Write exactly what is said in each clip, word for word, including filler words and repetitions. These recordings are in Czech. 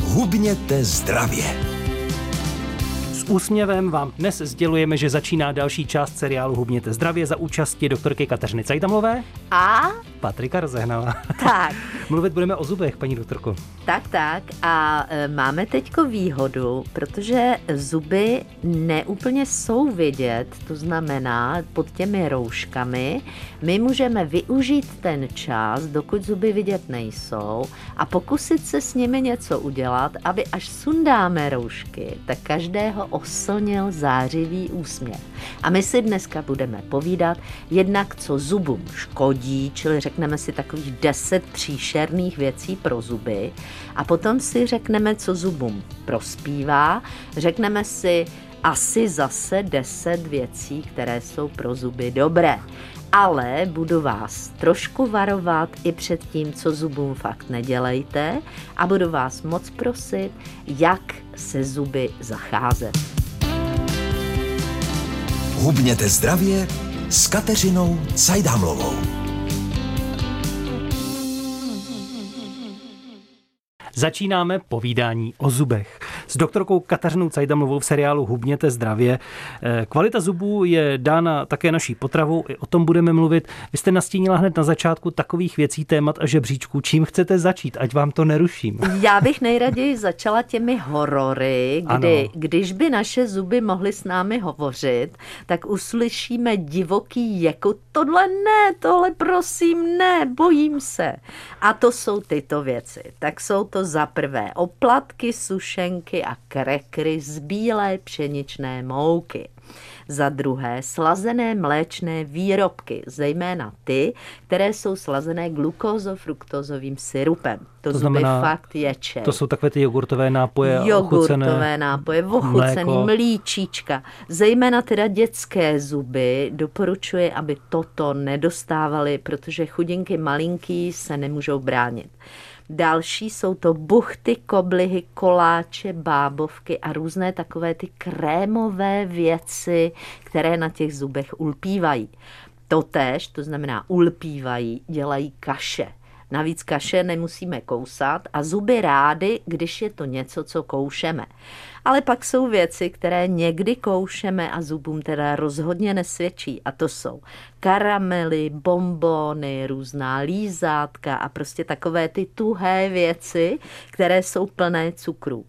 Hubněte zdravě. S úsměvem vám dnes sdělujeme, že začíná další část seriálu Hubněte zdravě za účasti doktorky Kateřiny Cajdamlové a Patrika Rozehnala. Tak. Mluvit budeme o zubech, paní doktorko. Tak, tak. A e, máme teďko výhodu, protože zuby neúplně jsou vidět, to znamená pod těmi rouškami. My můžeme využít ten čas, dokud zuby vidět nejsou, a pokusit se s nimi něco udělat, aby až sundáme roušky, tak každého oslnil zářivý úsměv. A my si dneska budeme povídat jednak, co zubům škodí, čili řekneme si takových deset příšerných věcí pro zuby, a potom si řekneme, co zubům prospívá, řekneme si asi zase deset věcí, které jsou pro zuby dobré. Ale budu vás trošku varovat i před tím, co zubům fakt nedělejte, a budu vás moc prosit, jak se zuby zacházet. Hubněte zdravě s Kateřinou Cajdamlovou. Začínáme povídání o zubech s doktorkou Kateřinou Cajdamlovou v seriálu Hubněte zdravě. Kvalita zubů je dána také naší potravou, i o tom budeme mluvit. Vy jste nastínila hned na začátku takových věcí, témat a žebříčků. Čím chcete začít, ať vám to neruším? Já bych nejraději začala těmi horory, kdy, když by naše zuby mohly s námi hovořit, tak uslyšíme divoký jako tohle ne, tohle prosím ne, bojím se. A to jsou tyto věci. Tak jsou to za prvé oplatky, sušenky a krekry z bílé pšeničné mouky. Za druhé slazené mléčné výrobky, zejména ty, které jsou slazené glukózofruktozovým syrupem. To, to znamená, fakt ječe. To jsou takové ty jogurtové nápoje, Jogurtové ochucené nápoje, ochucený, mlíčíčka. Zejména teda dětské zuby doporučuji, aby toto nedostávali, protože chudinky malinký se nemůžou bránit. Další jsou to buchty, koblihy, koláče, bábovky a různé takové ty krémové věci, které na těch zubech ulpívají. Totéž, to znamená ulpívají, dělají kaše. Navíc kaše nemusíme kousat a zuby rády, když je to něco, co koušeme. Ale pak jsou věci, které někdy koušeme a zubům teda rozhodně nesvědčí. A to jsou karamely, bonbony, různá lízátka a prostě takové ty tuhé věci, které jsou plné cukrů.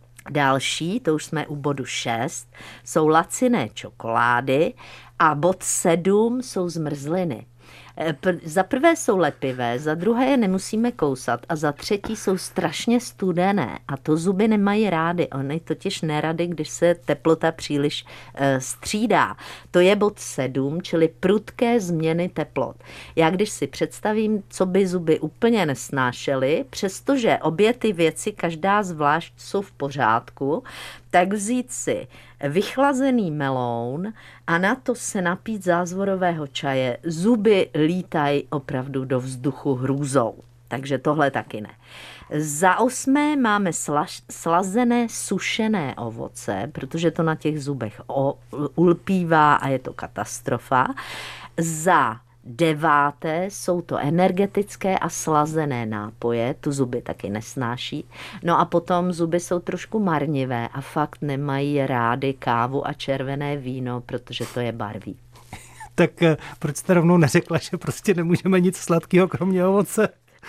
Další, to už jsme u bodu šest, jsou laciné čokolády a bod sedm jsou zmrzliny. Za prvé jsou lepivé, za druhé je nemusíme kousat a za třetí jsou strašně studené a to zuby nemají rády. Ony totiž nerady, když se teplota příliš e, střídá. To je bod sedm, čili prudké změny teplot. Já když si představím, co by zuby úplně nesnášely, přestože obě ty věci, každá zvlášť, jsou v pořádku, tak vzít si vychlazený meloun a na to se napít zázvorového čaje. Zuby lítají opravdu do vzduchu hrůzou. Takže tohle taky ne. Za osmé máme slaž, slazené sušené ovoce, protože to na těch zubech o, ulpívá a je to katastrofa. Za deváté jsou to energetické a slazené nápoje, tu zuby taky nesnáší. No a potom zuby jsou trošku marnivé a fakt nemají rády kávu a červené víno, protože to je barví. Tak proč jste rovnou neřekla, že prostě nemůžeme nic sladkého kromě ovoce?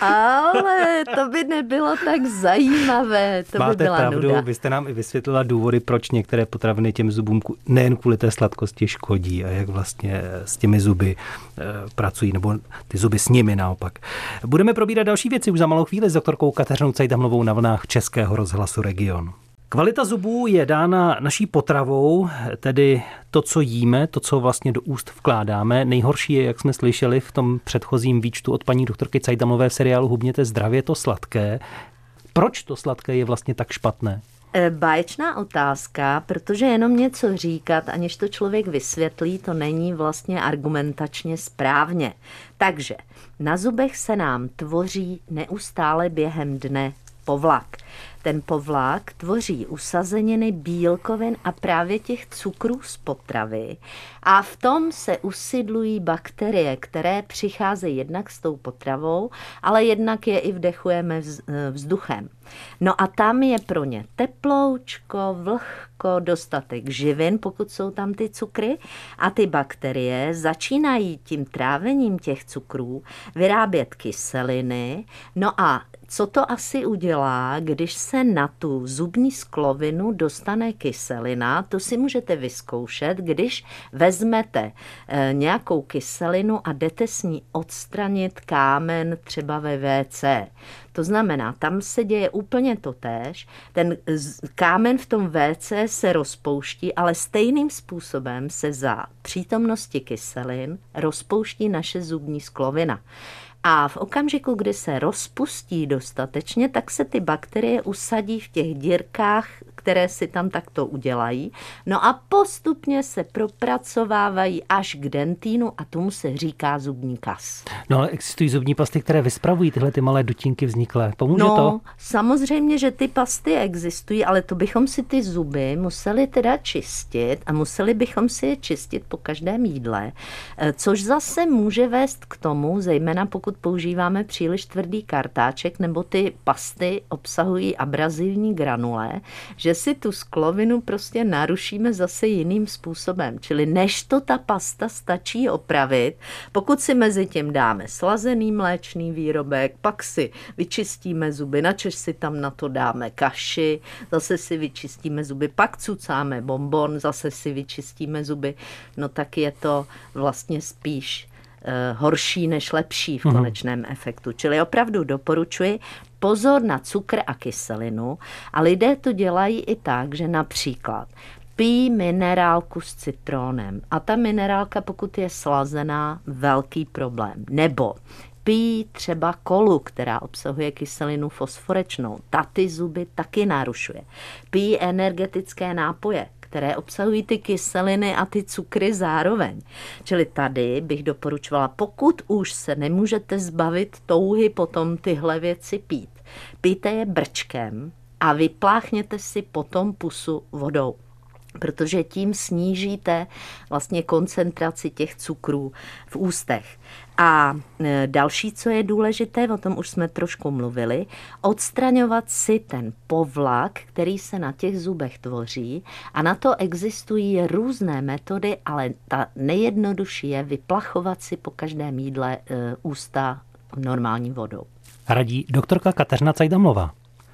Ale to by nebylo tak zajímavé, to Máte by byla pravdu, nuda. Vy jste nám i vysvětlila důvody, proč některé potraviny těm zubům nejen kvůli té sladkosti škodí a jak vlastně s těmi zuby e, pracují, nebo ty zuby s nimi naopak. Budeme probírat další věci už za malou chvíli s doktorkou Kateřinou Cajdamlovou na vlnách Českého rozhlasu Region. Kvalita zubů je dána naší potravou, tedy to, co jíme, to, co vlastně do úst vkládáme. Nejhorší je, jak jsme slyšeli v tom předchozím výčtu od paní doktorky Cajdamlové v seriálu Hubněte zdravě, to sladké. Proč to sladké je vlastně tak špatné? Báječná otázka, protože jenom něco říkat, aniž to člověk vysvětlí, to není vlastně argumentačně správně. Takže na zubech se nám tvoří neustále během dne povlak. Ten povlak tvoří usazeniny bílkovin a právě těch cukrů z potravy a v tom se usidlují bakterie, které přicházejí jednak s tou potravou, ale jednak je i vdechujeme vzduchem. No a tam je pro ně teploučko, vlhko, dostatek živin, pokud jsou tam ty cukry, a ty bakterie začínají tím trávením těch cukrů vyrábět kyseliny. No a co to asi udělá, když se na tu zubní sklovinu dostane kyselina? To si můžete vyzkoušet, když vezmete e, nějakou kyselinu a jdete s ní odstranit kámen třeba ve vé cé. To znamená, tam se děje úplně totéž. Ten kámen v tom vé cé se rozpouští, ale stejným způsobem se za přítomnosti kyselin rozpouští naše zubní sklovina. A v okamžiku, kdy se rozpustí dostatečně, tak se ty bakterie usadí v těch dírkách, které si tam takto udělají. No a postupně se propracovávají až k dentínu a tomu se říká zubní kas. No ale existují zubní pasty, které vyspravují tyhle ty malé dutinky vzniklé. Pomůže no, to? No, samozřejmě, že ty pasty existují, ale to bychom si ty zuby museli teda čistit a museli bychom si je čistit po každém jídle, což zase může vést k tomu, zejména pokud používáme příliš tvrdý kartáček nebo ty pasty obsahují abrazivní granule, že si tu sklovinu prostě narušíme zase jiným způsobem. Čili než to ta pasta stačí opravit, pokud si mezi tím dáme slazený mléčný výrobek, pak si vyčistíme zuby, načež si tam na to dáme kaši, zase si vyčistíme zuby, pak cucáme bonbon, zase si vyčistíme zuby, no tak je to vlastně spíš horší než lepší v konečném mm. efektu. Čili opravdu doporučuji pozor na cukr a kyselinu a lidé to dělají i tak, že například pijí minerálku s citrónem a ta minerálka, pokud je slazená, velký problém. Nebo pijí třeba kolu, která obsahuje kyselinu fosforečnou. Ta ty zuby taky narušuje. Pijí energetické nápoje, které obsahují ty kyseliny a ty cukry zároveň. Čili tady bych doporučovala, pokud už se nemůžete zbavit touhy potom tyhle věci pít, pijte je brčkem a vypláchněte si potom pusu vodou, protože tím snížíte vlastně koncentraci těch cukrů v ústech. A další, co je důležité, o tom už jsme trošku mluvili, odstraňovat si ten povlak, který se na těch zubech tvoří a na to existují různé metody, ale ta nejjednodušší je vyplachovat si po každém jídle e, ústa normální vodou. Radí doktorka Kateřina Cajdamlová.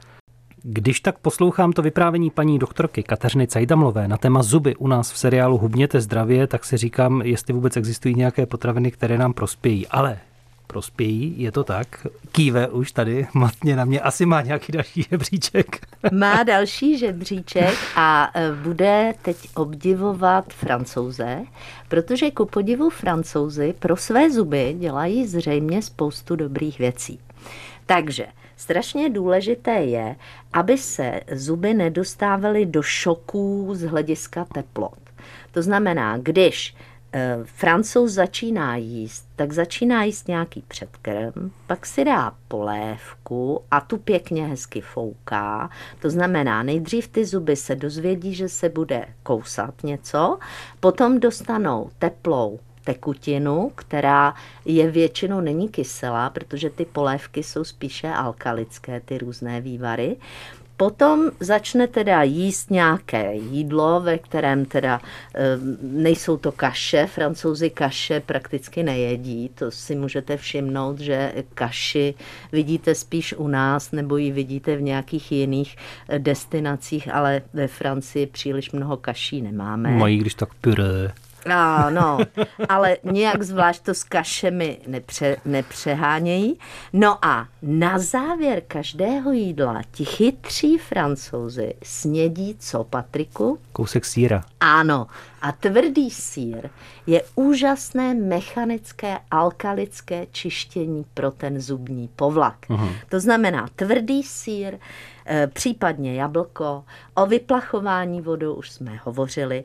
Když tak poslouchám to vyprávění paní doktorky Kateřiny Cajdamlové na téma zuby u nás v seriálu Hubněte zdravě, tak si říkám, jestli vůbec existují nějaké potraviny, které nám prospějí. Ale prospějí, je to tak? Kýve už tady matně na mě, asi má nějaký další žebříček. Má další žebříček a bude teď obdivovat Francouze, protože ku podivu Francouzi pro své zuby dělají zřejmě spoustu dobrých věcí. Takže strašně důležité je, aby se zuby nedostávaly do šoků z hlediska teplot. To znamená, když e, Francouz začíná jíst, tak začíná jíst nějaký předkrm, pak si dá polévku a tu pěkně hezky fouká. To znamená, nejdřív ty zuby se dozvědí, že se bude kousat něco, potom dostanou teplou tekutinu, která je většinou není kyselá, protože ty polévky jsou spíše alkalické, ty různé vývary. Potom začne teda jíst nějaké jídlo, ve kterém teda e, nejsou to kaše, Francouzi kaše prakticky nejedí, to si můžete všimnout, že kaši vidíte spíš u nás, nebo ji vidíte v nějakých jiných destinacích, ale ve Francii příliš mnoho kaší nemáme. Mají když tak puré. Ano, ale nějak zvlášť to s kašemi nepře, nepřehánějí. No a na závěr každého jídla ti chytří Francouzi snědí co, Patriku? Kousek sýra. Ano, a tvrdý sýr je úžasné mechanické alkalické čištění pro ten zubní povlak. Uhum. To znamená tvrdý sýr, případně jablko, o vyplachování vodou už jsme hovořili.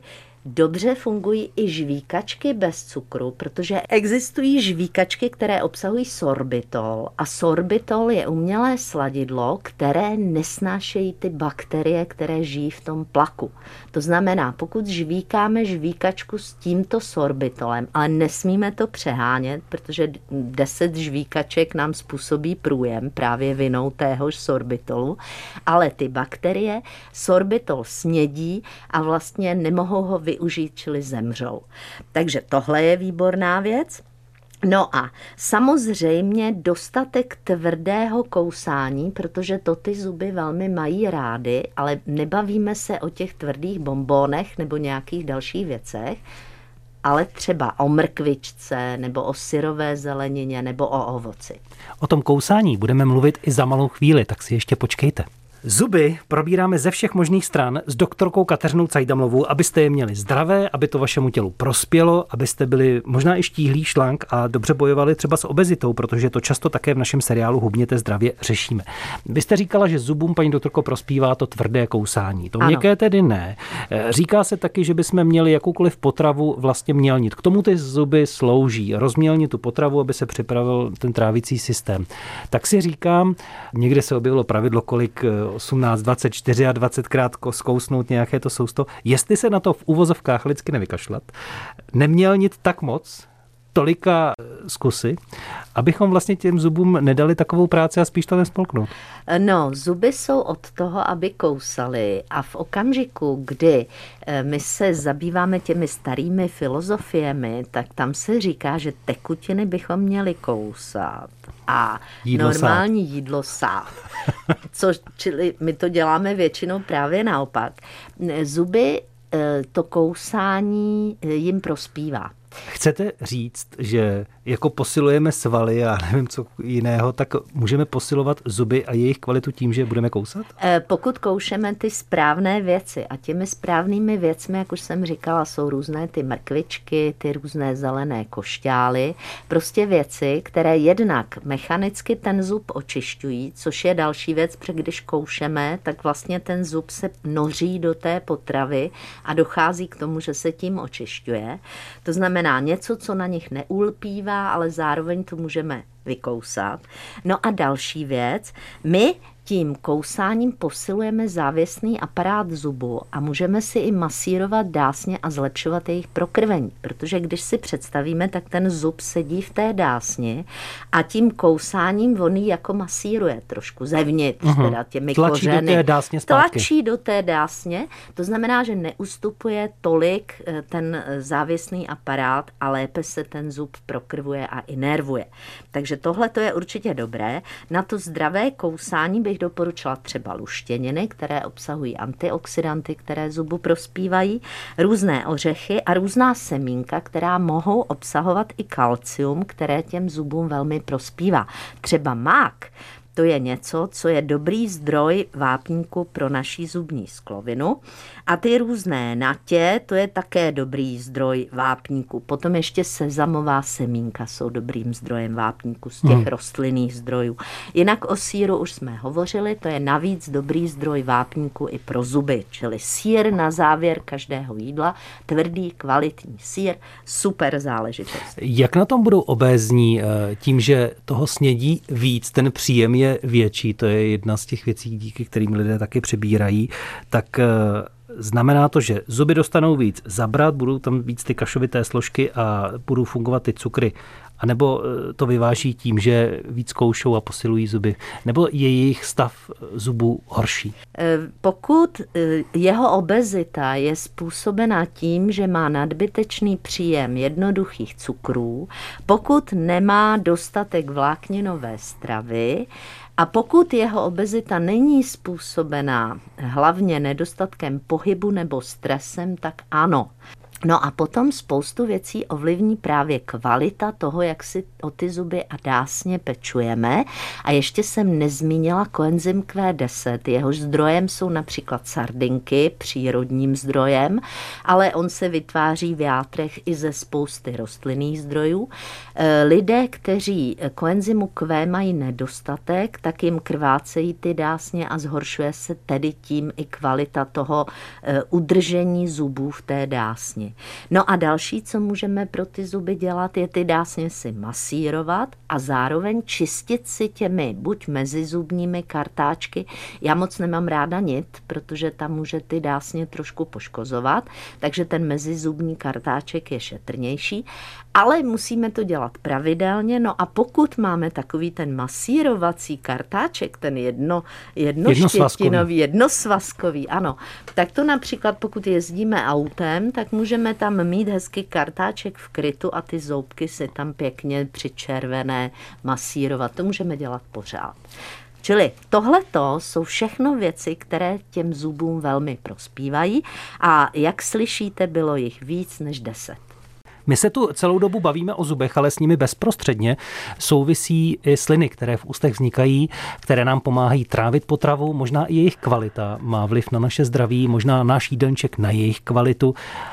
Dobře fungují i žvíkačky bez cukru, protože existují žvíkačky, které obsahují sorbitol a sorbitol je umělé sladidlo, které nesnášejí ty bakterie, které žijí v tom plaku. To znamená, pokud žvíkáme žvíkačku s tímto sorbitolem, ale nesmíme to přehánět, protože deset žvíkaček nám způsobí průjem právě vinou téhož sorbitolu, ale ty bakterie sorbitol snědí a vlastně nemohou ho využít, čili zemřou. Takže tohle je výborná věc. No a samozřejmě dostatek tvrdého kousání, protože to ty zuby velmi mají rády, ale nebavíme se o těch tvrdých bonbónech nebo nějakých dalších věcech, ale třeba o mrkvičce nebo o syrové zelenině nebo o ovoci. O tom kousání budeme mluvit i za malou chvíli, tak si ještě počkejte. Zuby probíráme ze všech možných stran s doktorkou Kateřinou Cajdamlovou, abyste je měli zdravé, aby to vašemu tělu prospělo, abyste byli možná i štíhlý, šlank a dobře bojovali třeba s obezitou, protože to často také v našem seriálu Hubněte zdravě řešíme. Vy jste říkala, že zubům, paní doktorko, prospívá to tvrdé kousání. To měkké tedy ne. Říká se taky, že bychom měli jakoukoliv potravu vlastně mělnit. K tomu ty zuby slouží. Rozmělnit tu potravu, aby se připravil ten trávicí systém. Tak si říkám, někde se objevilo pravidlo, kolik osmnáct, dvacet, dvacet krát zkousnout nějaké to sousto. Jestli se na to v uvozovkách lidsky nevykašlat, nemělnit tak moc, tolika zkusy, abychom vlastně těm zubům nedali takovou práci a spíš to nespolknout. No, zuby jsou od toho, aby kousaly a v okamžiku, kdy my se zabýváme těmi starými filozofiemi, tak tam se říká, že tekutiny bychom měli kousat a jídlo normální sát. jídlo sát. Což, čili my to děláme většinou právě naopak. Zuby, to kousání jim prospívá. Chcete říct, že jako posilujeme svaly a nevím co jiného, tak můžeme posilovat zuby a jejich kvalitu tím, že budeme kousat? Pokud koušeme ty správné věci a těmi správnými věcmi, jak už jsem říkala, jsou různé ty mrkvičky, ty různé zelené košťály, prostě věci, které jednak mechanicky ten zub očišťují, což je další věc, protože když koušeme, tak vlastně ten zub se noří do té potravy a dochází k tomu, že se tím očišťuje. To znamená něco, co na nich neulpívá, ale zároveň to můžeme vykousat. No a další věc, my tím kousáním posilujeme závěsný aparát zubu a můžeme si i masírovat dásně a zlepšovat jejich prokrvení, protože když si představíme, tak ten zub sedí v té dásni a tím kousáním on ji jako masíruje trošku zevnitř, uh-huh. teda těmi tlačí kořeny. do té dásně zpátky. Tlačí do té dásně, to znamená, že neustupuje tolik ten závěsný aparát a lépe se ten zub prokrvuje a inervuje. Takže tohle to je určitě dobré. Na to zdravé kousání bych doporučila třeba luštěniny, které obsahují antioxidanty, které zubu prospívají, různé ořechy a různá semínka, která mohou obsahovat i kalcium, které těm zubům velmi prospívá. Třeba mák. To je něco, co je dobrý zdroj vápníku pro naší zubní sklovinu. A ty různé natě, to je také dobrý zdroj vápníku. Potom ještě sezamová semínka jsou dobrým zdrojem vápníku z těch hmm. rostlinných zdrojů. Jinak o sýru už jsme hovořili, to je navíc dobrý zdroj vápníku i pro zuby. Čili sýr na závěr každého jídla, tvrdý, kvalitní sýr, super záležitost. Jak na tom budou obézní tím, že toho snědí víc, ten příjem je větší, to je jedna z těch věcí, díky kterým lidé taky přibírají, tak znamená to, že zuby dostanou víc zabrat, budou tam víc ty kašovité složky a budou fungovat ty cukry. A nebo to vyváží tím, že víc koušou a posilují zuby? Nebo je jejich stav zubů horší? Pokud jeho obezita je způsobena tím, že má nadbytečný příjem jednoduchých cukrů, pokud nemá dostatek vlákninové stravy, a pokud jeho obezita není způsobená hlavně nedostatkem pohybu nebo stresem, tak ano. No a potom spoustu věcí ovlivní právě kvalita toho, jak si o ty zuby a dásně pečujeme. A ještě jsem nezmínila koenzym Q deset. Jehož zdrojem jsou například sardinky, přírodním zdrojem, ale on se vytváří v játrech i ze spousty rostlinných zdrojů. Lidé, kteří koenzymu Q mají nedostatek, tak jim krvácejí ty dásně a zhoršuje se tedy tím i kvalita toho udržení zubů v té dásni. No a další, co můžeme pro ty zuby dělat, je ty dásně si masírovat a zároveň čistit si těmi buď mezizubními kartáčky. Já moc nemám ráda nit, protože tam může ty dásně trošku poškozovat, takže ten mezizubní kartáček je šetrnější, ale musíme to dělat pravidelně. No a pokud máme takový ten masírovací kartáček, ten jedno, jednoštětinový, jednosvazkový, ano, tak to například pokud jezdíme autem, tak můžeme tam mít hezky kartáček v krytu a ty zoubky si tam pěkně přičervené masírovat. To můžeme dělat pořád. Čili tohleto jsou všechno věci, které těm zubům velmi prospívají a jak slyšíte, bylo jich víc než deset. My se tu celou dobu bavíme o zubech, ale s nimi bezprostředně souvisí i sliny, které v ústech vznikají, které nám pomáhají trávit potravu, možná i jejich kvalita má vliv na naše zdraví, možná náš jídelníček na jejich kvalitu.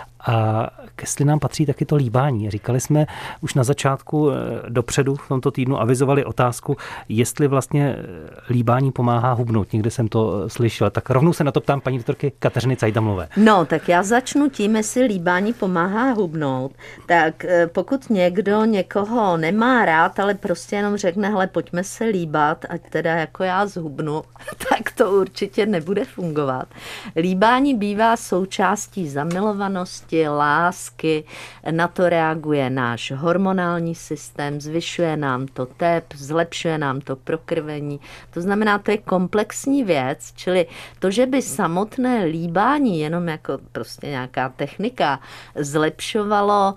A ke slinám patří taky to líbání. Říkali jsme už na začátku dopředu v tomto týdnu, avizovali otázku, jestli vlastně líbání pomáhá hubnout. Někde jsem to slyšel. Tak rovnou se na to ptám paní doktorky Kateřiny Cajdamlové. No, tak já začnu tím, jestli líbání pomáhá hubnout. Tak pokud někdo někoho nemá rád, ale prostě jenom řekne, hele, pojďme se líbat, ať teda jako já zhubnu, tak to určitě nebude fungovat. Líbání bývá součástí zamilovanosti, lásky, na to reaguje náš hormonální systém, zvyšuje nám to tep, zlepšuje nám to prokrvení. To znamená, to je komplexní věc, čili to, že by samotné líbání, jenom jako prostě nějaká technika, zlepšovalo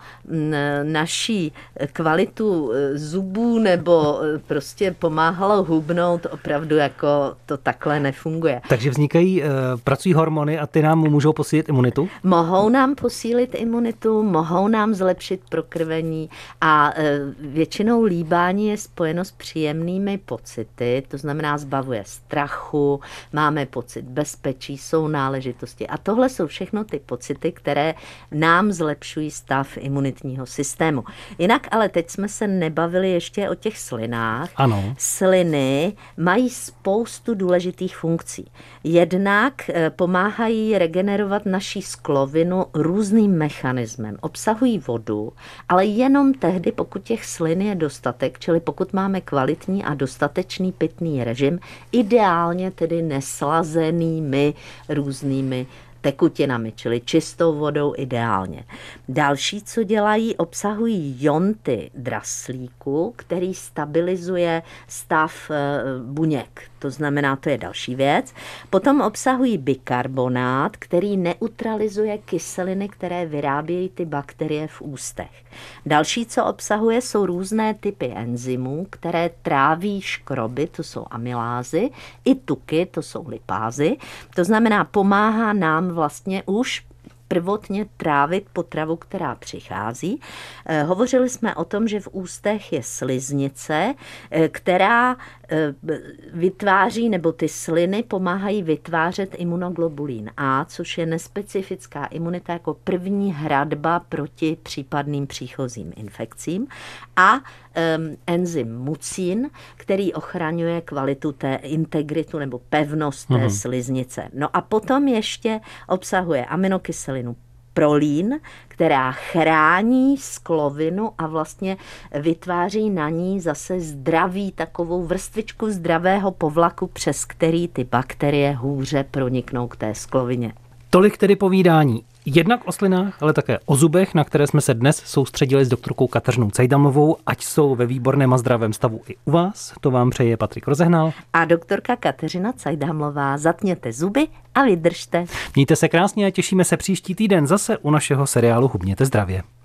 naší kvalitu zubů nebo prostě pomáhalo hubnout, opravdu jako to takhle nefunguje. Takže vznikají, pracují hormony a ty nám můžou posílit imunitu? Mohou nám posílit imunitu, mohou nám zlepšit prokrvení a většinou líbání je spojeno s příjemnými pocity, to znamená zbavuje strachu, máme pocit bezpečí, jsou náležitosti a tohle jsou všechno ty pocity, které nám zlepšují stav imunitního systému. Jinak ale teď jsme se nebavili ještě o těch slinách. Ano. Sliny mají spoustu důležitých funkcí. Jednak pomáhají regenerovat naší sklovinu různým mechanismem. Obsahují vodu, ale jenom tehdy, pokud těch slin je dostatek, čili pokud máme kvalitní a dostatečný pitný režim, ideálně tedy neslazenými různými tekutinami, čili čistou vodou ideálně. Další, co dělají, obsahují jonty draslíku, který stabilizuje stav buněk. To znamená, to je další věc. Potom obsahují bikarbonát, který neutralizuje kyseliny, které vyrábějí ty bakterie v ústech. Další, co obsahuje, jsou různé typy enzymů, které tráví škroby, to jsou amylázy, i tuky, to jsou lipázy. To znamená, pomáhá nám vlastně už prvotně trávit potravu, která přichází. Hovořili jsme o tom, že v ústech je sliznice, která vytváří, nebo ty sliny pomáhají vytvářet imunoglobulín A, což je nespecifická imunita jako první hradba proti případným příchozím infekcím. A um, enzym mucin, který ochraňuje kvalitu té integritu nebo pevnost té mm. sliznice. No a potom ještě obsahuje aminokyselinu prolín, která chrání sklovinu a vlastně vytváří na ní zase zdravý, takovou vrstvičku zdravého povlaku, přes který ty bakterie hůře proniknou k té sklovině. Tolik tedy povídání. Jednak o slinách, ale také o zubech, na které jsme se dnes soustředili s doktorkou Kateřinou Cajdamlovou, ať jsou ve výborném a zdravém stavu i u vás. To vám přeje Patrik Rozehnal. A doktorka Kateřina Cajdamlová. Zatněte zuby a vydržte. Mějte se krásně a těšíme se příští týden zase u našeho seriálu Hubněte zdravě.